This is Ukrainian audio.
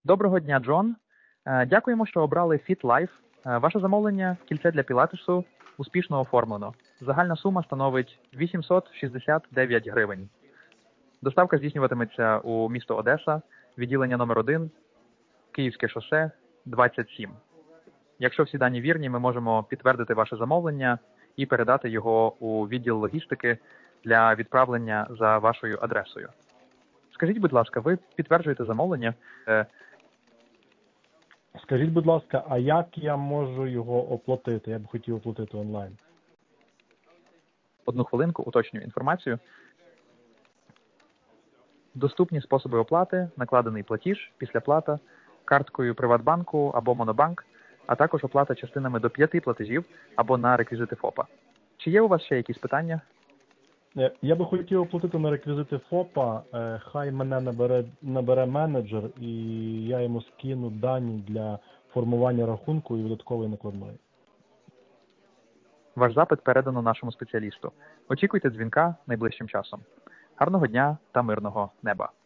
Доброго дня, Джон. Дякуємо, що обрали FitLife. Ваше замовлення – кільце для пілатесу успішно оформлено. Загальна сума становить 869 гривень. Доставка здійснюватиметься у місто Одеса, відділення номер 1, Київське шосе, 27. Якщо всі дані вірні, ми можемо підтвердити ваше замовлення і передати його у відділ логістики для відправлення за вашою адресою. Скажіть, будь ласка, ви підтверджуєте замовлення? Скажіть, будь ласка, а як я можу його оплатити? Я б хотів оплатити онлайн. Одну хвилинку, уточнюю інформацію. Доступні способи оплати, накладений платіж, післяплата, карткою Приватбанку або Монобанк, а також оплата частинами до 5 платежів або на реквізити ФОПа. Чи є у вас ще якісь питання? Я би хотів оплатити на реквізити ФОПа, хай мене набере менеджер і я йому скину дані для формування рахунку і видаткової накладної. Ваш запит передано нашому спеціалісту. Очікуйте дзвінка найближчим часом. Гарного дня та мирного неба!